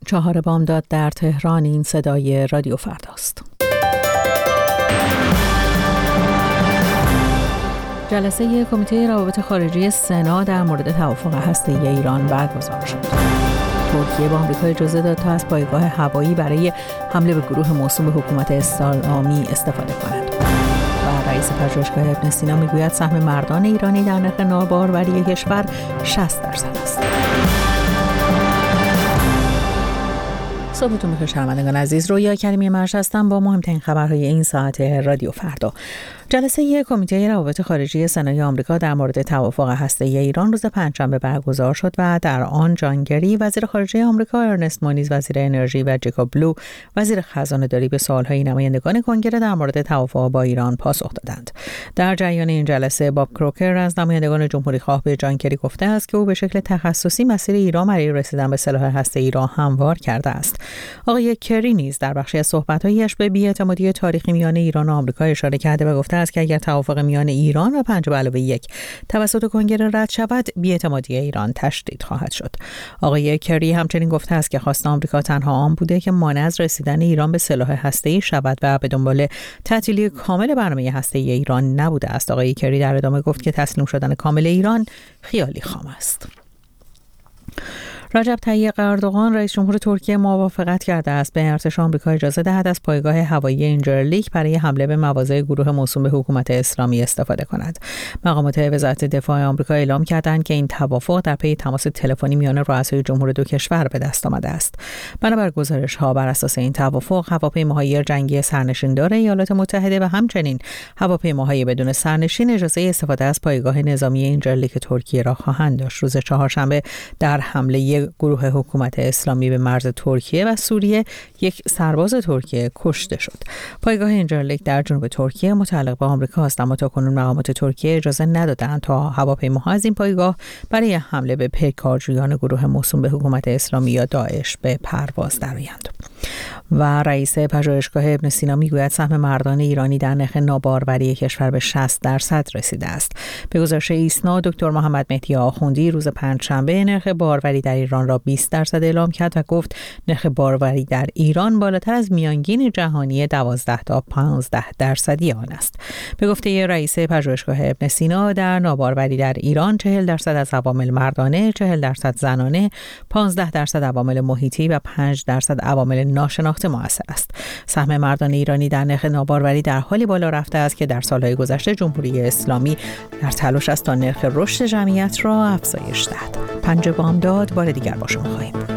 4 بامداد در تهران. این صدای رادیو فرداست. جلسه کمیته روابط خارجی سنا در مورد توافق هسته‌ای ایران برگزار شد. ترکیه با آمریکا اجازه داد تا از پایگاه هوایی برای حمله به گروه موسوم به حکومت اسلامی استفاده کند. و رئیس پژوهشگاه ابن سینا میگوید سهم مردان ایرانی در نرخ ناباروری کشور 60% است. صبحتون بخیر شنوندگان عزیز، رویا کریمی مرش هستم با مهمترین خبرهای این ساعت رادیو فردا. جلسه کمیته روابط خارجی سنای آمریکا در مورد توافق هسته‌ای ایران روز پنجشنبه برگزار شد و در آن جان کری وزیر خارجه آمریکا، ارنست مونیز وزیر انرژی و جیکوب بلو وزیر خزانه‌داری به سوال‌های نمایندگان کنگره در مورد توافق با ایران پاسخ دادند. در جریان این جلسه باب کروکر از نمایندگان جمهوری‌خواه به جان کری گفته است که او به شکل تخصصی مسیر ایران برای رسیدن به سلاح هسته‌ای را هموار کرده است. آقای کری نیز در بخشی از صحبت‌هایش به بی‌اعتمادی تاریخی میان ایران و آمریکا اشاره کرده و گفته است که اگر توافق میان ایران و 5+1 توسط کنگره رد شود، بی‌اعتمادی ایران تشدید خواهد شد. آقای کری همچنین گفته است که خواست آمریکا تنها آن بوده که مانع از رسیدن ایران به سلاح هسته‌ای شود و به دنبال تعطیلی کامل برنامه هسته‌ای ایران نبوده است. آقای کری در ادامه گفت که تسلیم شدن کامل ایران خیالی خام است. رجب طیب اردوغان رئیس جمهور ترکیه موافقت کرده است به ارتش آمریکا اجازه دهد از پایگاه هوایی اینجرلیک برای حمله به مواضع گروه موسوم به حکومت اسلامی استفاده کند. مقامات وزارت دفاع آمریکا اعلام کردند که این توافق در پی تماس تلفنی میان رؤسای جمهور دو کشور به دست آمده است. بنابر گزارش‌ها بر اساس این توافق هواپیماهای جنگی سرنشیندار ایالات متحده و همچنین هواپیماهای بدون سرنشین اجازه استفاده از پایگاه نظامی اینجرلیک ترکیه را خواهند داشت. روز چهارشنبه در حمله گروه حکومت اسلامی به مرز ترکیه و سوریه یک سرباز ترکیه کشته شد. پایگاه اینجرلیک در جنوب ترکیه متعلق به آمریکا است، اما تاکنون مقامات ترکیه اجازه ندادند تا هواپیماها از این پایگاه برای حمله به پیکارجویان گروه موسوم به حکومت اسلامی یا داعش به پرواز درآیند. و رئیس پژوهشگاه ابن سینا میگوید سهم مردان ایرانی در نرخ ناباروری کشور به 60% رسیده است. به گزارش ایسنا، دکتر محمد مهدی آخوندی روز پنجشنبه نرخ باروری در ایران را 20% اعلام کرد و گفت نرخ باروری در ایران بالاتر از میانگین جهانی 12 تا 15% آن است. به گفته رئیس پژوهشگاه ابن سینا، در ناباروری در ایران 40% از عوامل مردانه، 40% زنانه، 15% عوامل محیطی و 5% عوامل ناشناخته مؤثر است. سهم مردان ایرانی در نرخ ناباروری در حالی بالا رفته است که در سالهای گذشته جمهوری اسلامی در تلاش است تا نرخ رشد جمعیت را افزایش دهد. 5 بامداد بار دیگر با شما خواهیم بود.